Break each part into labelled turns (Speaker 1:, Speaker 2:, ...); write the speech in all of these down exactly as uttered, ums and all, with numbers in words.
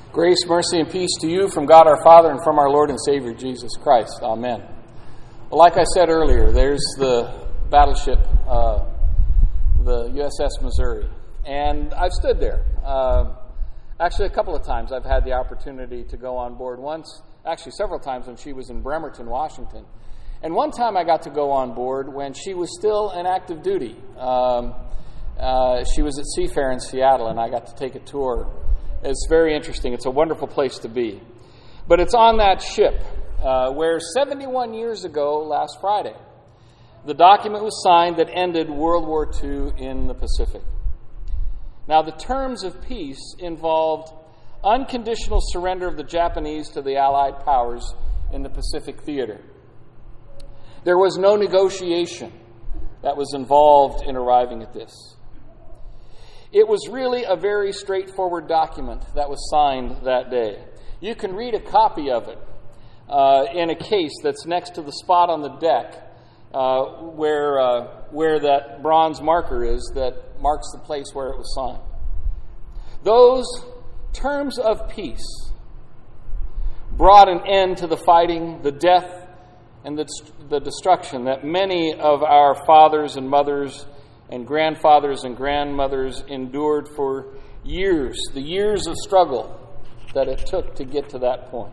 Speaker 1: Grace, mercy, and peace to you from God our Father and from our Lord and Savior Jesus Christ. Amen. Well, like I said earlier, there's the battleship, uh, the U S S Missouri. And I've stood there. Uh, actually, a couple of times I've had the opportunity to go on board. Once, actually several times when she was in Bremerton, Washington. And one time I got to go on board when she was still in active duty. Um, uh, she was at Seafair in Seattle, and I got to take a tour. It's very interesting. It's a wonderful place to be. But it's on that ship uh, where seventy-one years ago, last Friday, the document was signed that ended World War Two in the Pacific. Now, the terms of peace involved unconditional surrender of the Japanese to the Allied powers in the Pacific theater. There was no negotiation that was involved in arriving at this. It was really a very straightforward document that was signed that day. You can read a copy of it uh, in a case that's next to the spot on the deck uh, where uh, where that bronze marker is that marks the place where it was signed. Those terms of peace brought an end to the fighting, the death, and the, the destruction that many of our fathers and mothers and grandfathers and grandmothers endured for years, the years of struggle that it took to get to that point.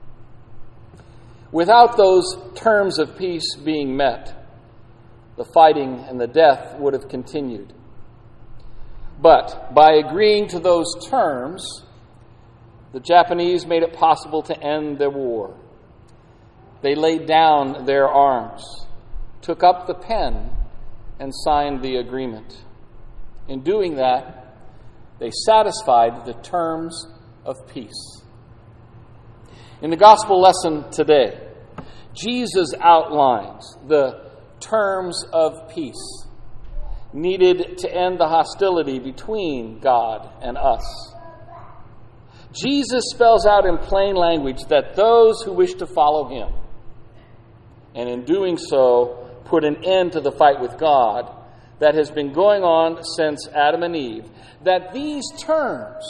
Speaker 1: Without those terms of peace being met, the fighting and the death would have continued. But by agreeing to those terms, the Japanese made it possible to end the war. They laid down their arms, took up the pen, and signed the agreement. In doing that, they satisfied the terms of peace. In the gospel lesson today, Jesus outlines the terms of peace needed to end the hostility between God and us. Jesus spells out in plain language that those who wish to follow him, and in doing so, put an end to the fight with God that has been going on since Adam and Eve, that these terms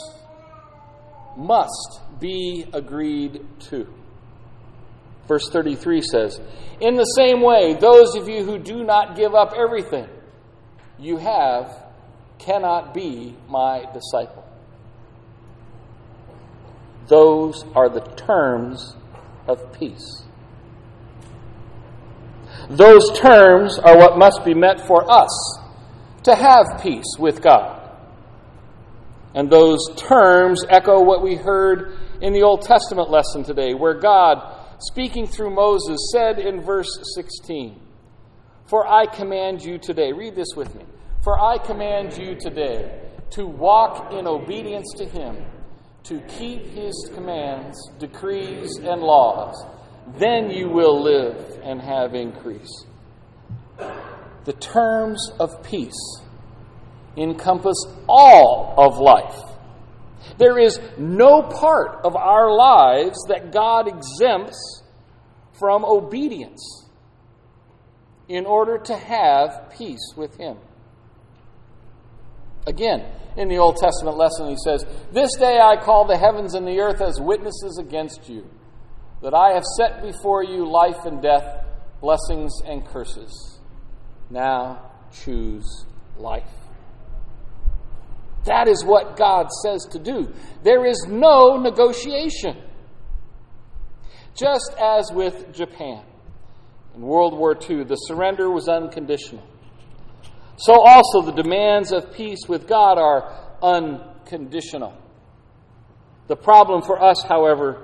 Speaker 1: must be agreed to. Verse thirty-three says, "In the same way, those of you who do not give up everything you have cannot be my disciple." Those are the terms of peace. Those terms are what must be met for us to have peace with God. And those terms echo what we heard in the Old Testament lesson today, where God, speaking through Moses, said in verse sixteen, "For I command you today," read this with me, "For I command you today to walk in obedience to him, to keep his commands, decrees, and laws. Then you will live and have increase." The terms of peace encompass all of life. There is no part of our lives that God exempts from obedience in order to have peace with him. Again, in the Old Testament lesson, he says, "This day I call the heavens and the earth as witnesses against you, that I have set before you life and death, blessings and curses. Now choose life." That is what God says to do. There is no negotiation. Just as with Japan in World War Two, the surrender was unconditional. So also the demands of peace with God are unconditional. The problem for us, however,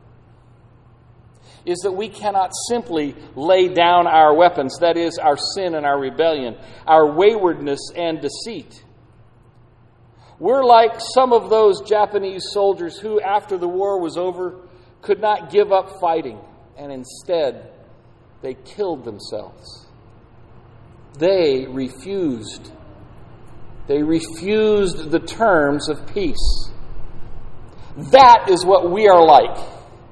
Speaker 1: is that we cannot simply lay down our weapons, that is, our sin and our rebellion, our waywardness and deceit. We're like some of those Japanese soldiers who, after the war was over, could not give up fighting, and instead they killed themselves. They refused. They refused the terms of peace. That is what we are like.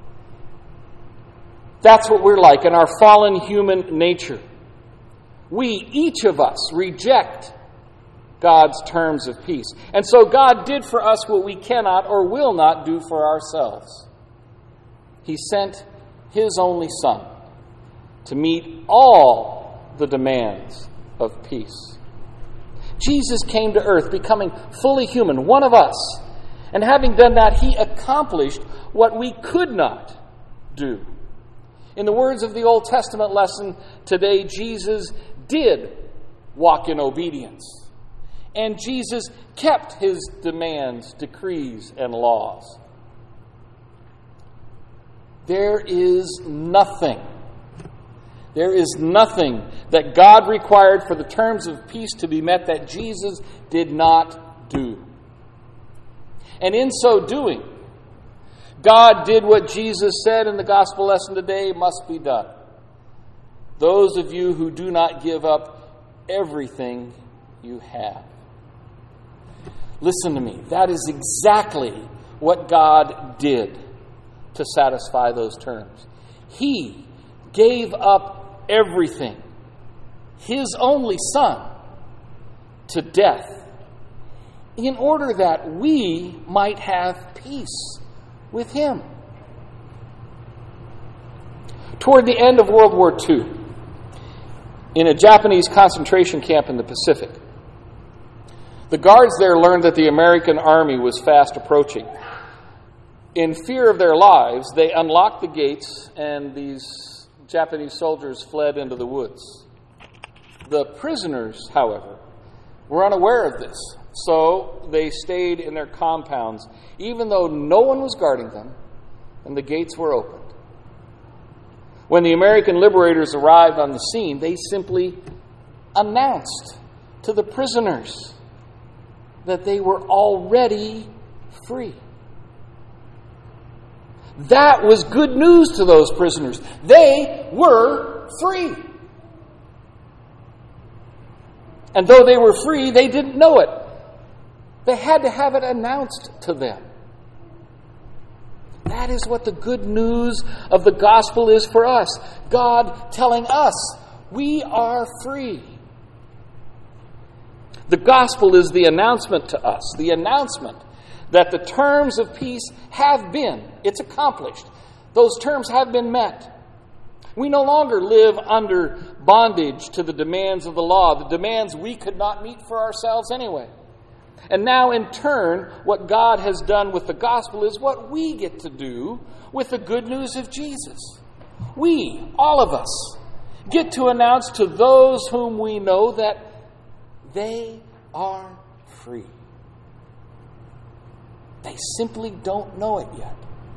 Speaker 1: That's what we're like in our fallen human nature. We, each of us, reject God's terms of peace. And so God did for us what we cannot or will not do for ourselves. He sent His only Son to meet all the demands of peace. Jesus came to earth, becoming fully human, one of us. And having done that, He accomplished what we could not do. In the words of the Old Testament lesson today, Jesus did walk in obedience. And Jesus kept His demands, decrees, and laws. There is nothing, there is nothing that God required for the terms of peace to be met that Jesus did not do. And in so doing, God did what Jesus said in the gospel lesson today must be done. Those of you who do not give up everything you have. Listen to me. That is exactly what God did to satisfy those terms. He gave up everything, His only Son, to death, in order that we might have peace with Him. Toward the end of World War Two, in a Japanese concentration camp in the Pacific, the guards there learned that the American army was fast approaching. In fear of their lives, they unlocked the gates, and these Japanese soldiers fled into the woods. The prisoners, however, were unaware of this, so they stayed in their compounds, even though no one was guarding them, and the gates were opened. When the American liberators arrived on the scene, they simply announced to the prisoners that they were already free. That was good news to those prisoners. They were free. And though they were free, they didn't know it. They had to have it announced to them. That is what the good news of the gospel is for us. God telling us we are free. The gospel is the announcement to us, the announcement that the terms of peace have been, it's accomplished. Those terms have been met. We no longer live under bondage to the demands of the law, the demands we could not meet for ourselves anyway. And now, in turn, what God has done with the gospel is what we get to do with the good news of Jesus. We, all of us, get to announce to those whom we know that they are free. They simply don't know it yet.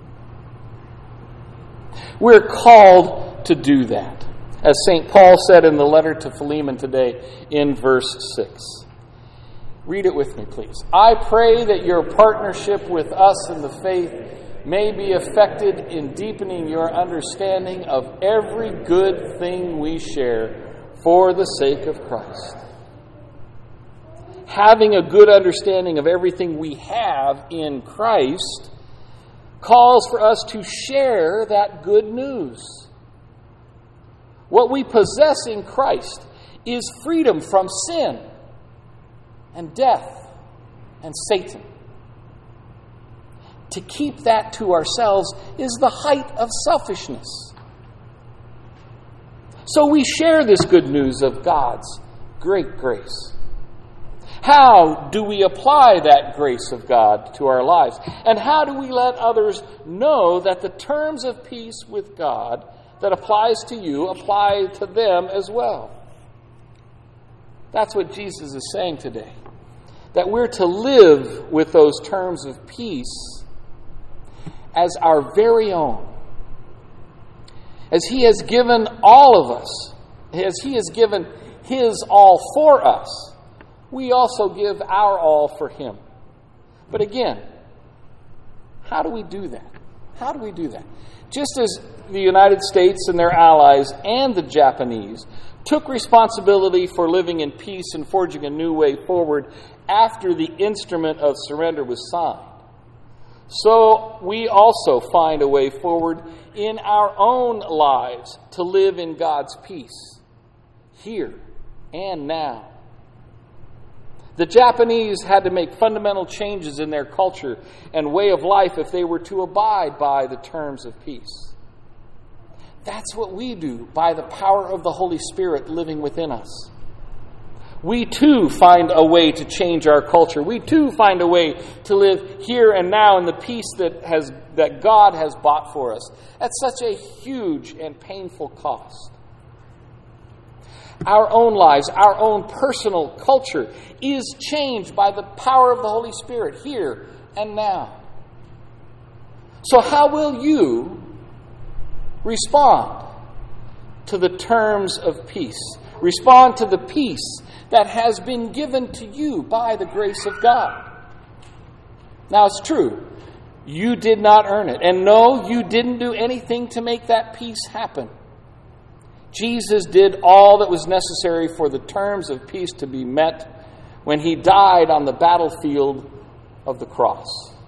Speaker 1: We're called to do that, as Saint Paul said in the letter to Philemon today in verse six. Read it with me, please. I pray that your partnership with us in the faith may be effected in deepening your understanding of every good thing we share for the sake of Christ. Having a good understanding of everything we have in Christ calls for us to share that good news. What we possess in Christ is freedom from sin and death and Satan. To keep that to ourselves is the height of selfishness. So we share this good news of God's great grace. How do we apply that grace of God to our lives? And how do we let others know that the terms of peace with God that applies to you apply to them as well? That's what Jesus is saying today. That we're to live with those terms of peace as our very own. As He has given all of us, as He has given His all for us, we also give our all for Him. But again, how do we do that? How do we do that? Just as the United States and their allies and the Japanese took responsibility for living in peace and forging a new way forward after the instrument of surrender was signed, so we also find a way forward in our own lives to live in God's peace, here and now. The Japanese had to make fundamental changes in their culture and way of life if they were to abide by the terms of peace. That's what we do by the power of the Holy Spirit living within us. We too find a way to change our culture. We too find a way to live here and now in the peace that has that God has bought for us at such a huge and painful cost. Our own lives, our own personal culture is changed by the power of the Holy Spirit here and now. So how will you respond to the terms of peace? Respond to the peace that has been given to you by the grace of God. Now, it's true. You did not earn it. And no, you didn't do anything to make that peace happen. Jesus did all that was necessary for the terms of peace to be met when he died on the battlefield of the cross.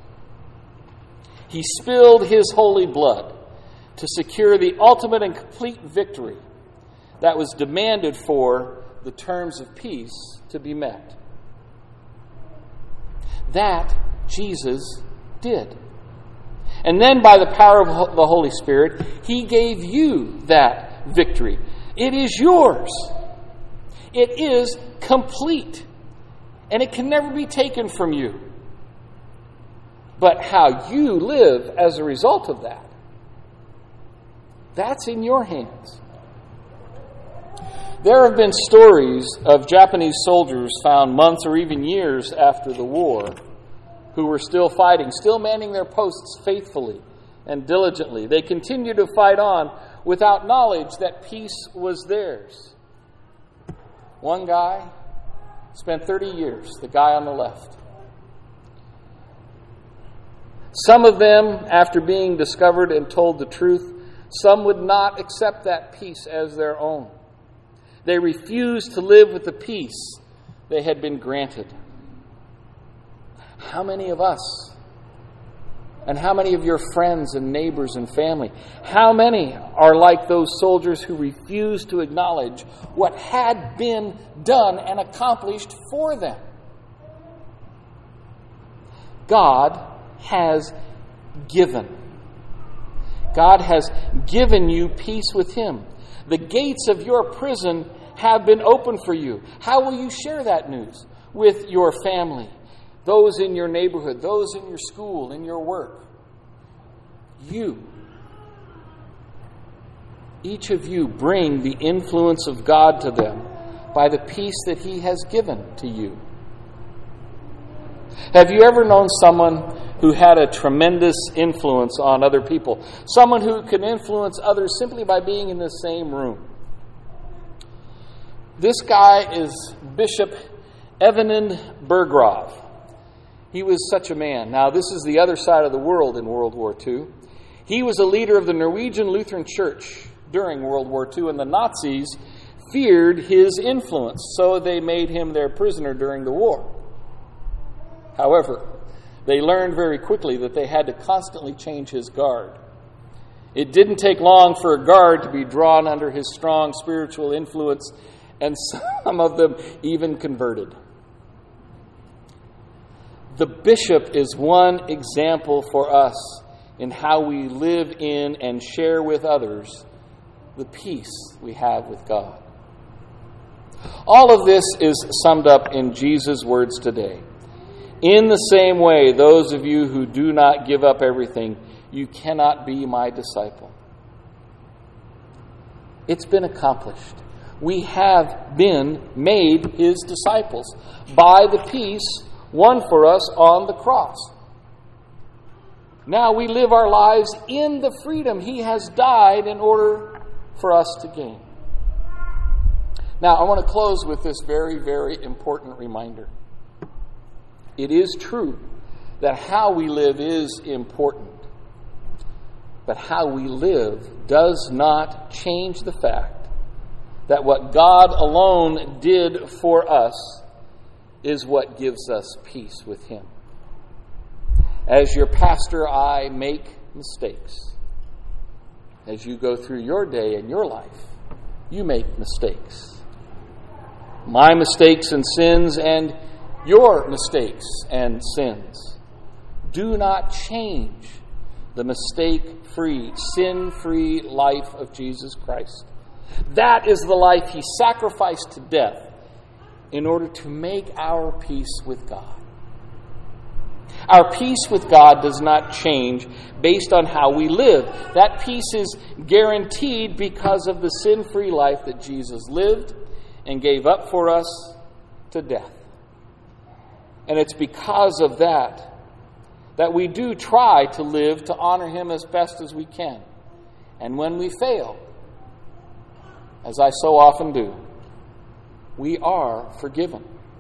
Speaker 1: He spilled his holy blood to secure the ultimate and complete victory that was demanded for the terms of peace to be met. That Jesus did. And then by the power of the Holy Spirit, he gave you that victory. It is yours. It is complete. And it can never be taken from you. But how you live as a result of that, that's in your hands. There have been stories of Japanese soldiers found months or even years after the war who were still fighting, still manning their posts faithfully and diligently. They continued to fight on without knowledge that peace was theirs. One guy spent thirty years, the guy on the left. Some of them, after being discovered and told the truth, some would not accept that peace as their own. They refused to live with the peace they had been granted. How many of us, and how many of your friends and neighbors and family, how many are like those soldiers who refused to acknowledge what had been done and accomplished for them? God has given. God has given you peace with him. The gates of your prison have been opened for you. How will you share that news with your family, those in your neighborhood, those in your school, in your work? You, each of you, bring the influence of God to them by the peace that he has given to you. Have you ever known someone who had a tremendous influence on other people? Someone who could influence others simply by being in the same room. This guy is Bishop Evenend Bergrave. He was such a man. Now, this is the other side of the world in World War Two. He was a leader of the Norwegian Lutheran Church during World War Two, and the Nazis feared his influence, so they made him their prisoner during the war. However, they learned very quickly that they had to constantly change his guard. It didn't take long for a guard to be drawn under his strong spiritual influence, and some of them even converted. The bishop is one example for us in how we live in and share with others the peace we have with God. All of this is summed up in Jesus' words today. In the same way, those of you who do not give up everything, you cannot be my disciple. It's been accomplished. We have been made his disciples by the peace won for us on the cross. Now we live our lives in the freedom he has died in order for us to gain. Now I want to close with this very, very important reminder. It is true that how we live is important, but how we live does not change the fact that what God alone did for us is what gives us peace with him. As your pastor, I make mistakes. As you go through your day and your life, you make mistakes. My mistakes and sins and your mistakes and sins do not change the mistake-free, sin-free life of Jesus Christ. That is the life he sacrificed to death in order to make our peace with God. Our peace with God does not change based on how we live. That peace is guaranteed because of the sin-free life that Jesus lived and gave up for us to death. And it's because of that that we do try to live to honor him as best as we can. And when we fail, as I so often do, we are forgiven.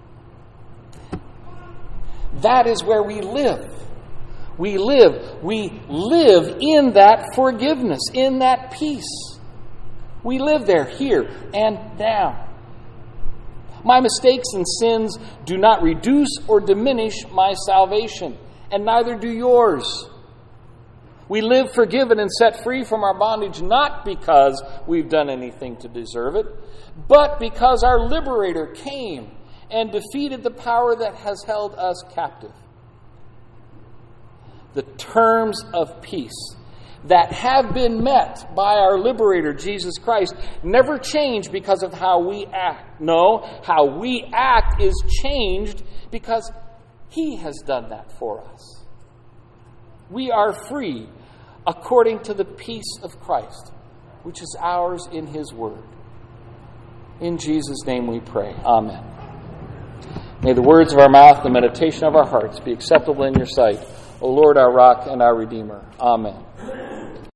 Speaker 1: That is where we live. We live. We live in that forgiveness, in that peace. We live there, here and now. My mistakes and sins do not reduce or diminish my salvation, and neither do yours. We live forgiven and set free from our bondage not because we've done anything to deserve it, but because our liberator came and defeated the power that has held us captive. The terms of peace that have been met by our liberator, Jesus Christ, never change because of how we act. No, how we act is changed because he has done that for us. We are free according to the peace of Christ, which is ours in his word. In Jesus' name we pray. Amen. May the words of our mouth and the meditation of our hearts be acceptable in your sight, O Lord, our rock and our Redeemer. Amen.